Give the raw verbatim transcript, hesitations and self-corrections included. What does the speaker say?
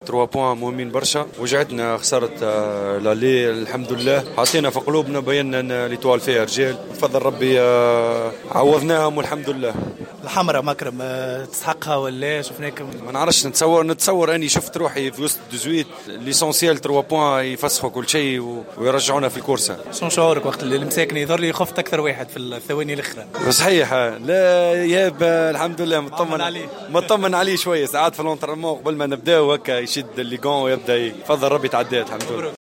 ثلاثة بوان مهمين برشا. وجعتنا خسارة آه، لالي، الحمد لله حطينا في قلوبنا بينا ان ليتوال فيها رجال، بفضل ربي آه، عوضناهم والحمد لله. الحمراء مكرم آه، تستحقها ولا شفناك؟ ما نعرفش، نتصور نتصور اني شفت روحي في وسط دزويت ليسونسيال ثلاثة بوان يفسخوا كل شيء و- ويرجعونا في الكورسة. شنو شعورك وقت اللي مساكني يظهر لي خفت اكثر واحد في الثواني الاخرى؟ صحيح، لا ياب الحمد لله مطمن مطمن عليه. مطمن عليه شويه ساعات في الانترنمون قبل ما نبداو هكا يشد الليغون ويبدا يفضل ربي تعديت الحمد لله.